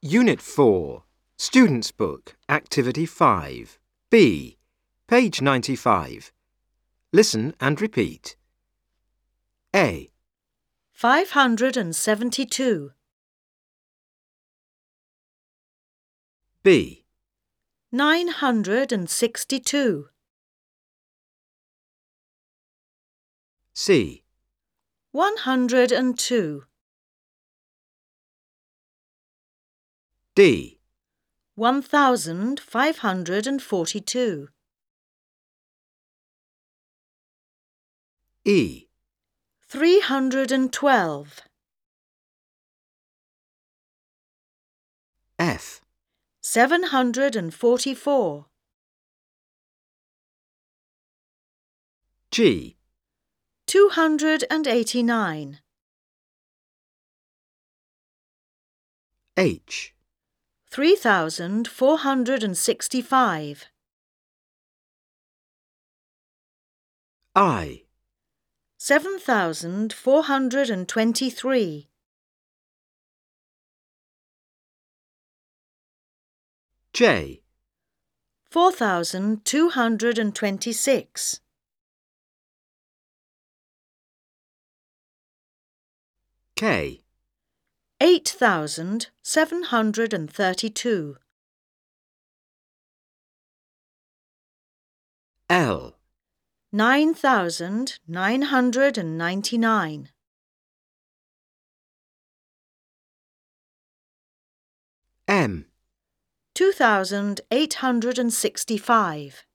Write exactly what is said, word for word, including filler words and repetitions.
Unit four, Student's Book, Activity five, B, page ninety-five. Listen and repeat. A, five hundred and seventy-two. B, nine hundred and sixty-two. C, one hundred and two. D, one thousand five hundred and forty-two. E, three hundred and twelve. F, seven hundred and forty-four. G, two hundred and eighty-nine. H, three thousand four hundred and sixty-five. I, seven thousand four hundred and twenty-three. J, four thousand two hundred and twenty-six. K, eight thousand seven hundred and thirty-two. L, nine thousand nine hundred and ninety-nine. M, two thousand eight hundred and sixty-five.